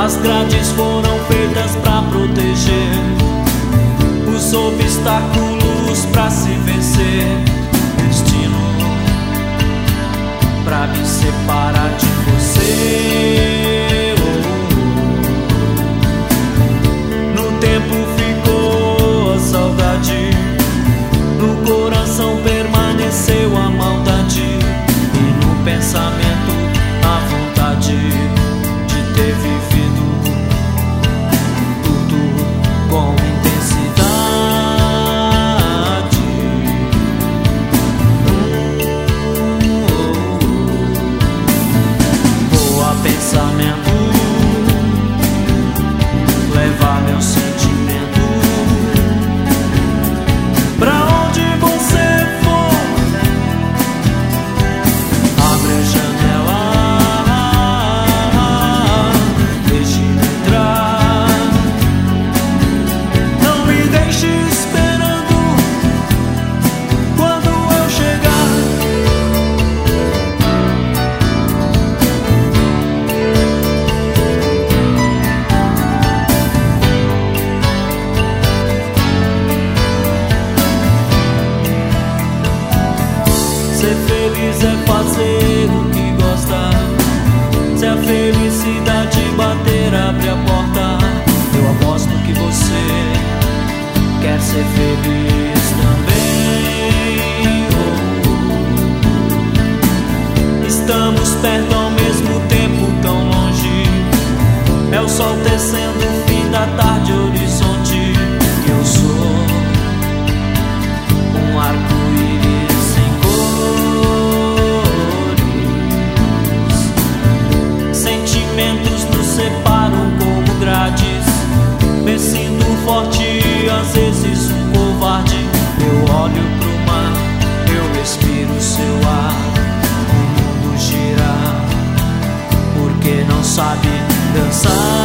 As grades foram feitas pra proteger os obstáculos pra se vencer. Destino pra me separar de você. No tempo ficou a saudade, no coração permaneceu a maldade, e no pensamento a vontade de ter vivido tudo com intensidade. Vou a pensamento levar meu sentimento pra onde você for. Abre a janela, deixe-me entrar. Não me deixe esperando quando eu chegar. Ser feliz é fazer o que gosta. Se a felicidade bater, abre a porta. Eu aposto que você quer ser feliz também. Estamos perto ao mesmo tempo, tão longe. É o sol tecendo o fim da tarde, horizonte. Eu sou um arco-íris sem cores. Sentimentos nos separam como grades. Me sinto forte, às vezes um covarde. Eu olho pro mar, eu respiro seu ar. O mundo gira, porque não sabe dançar.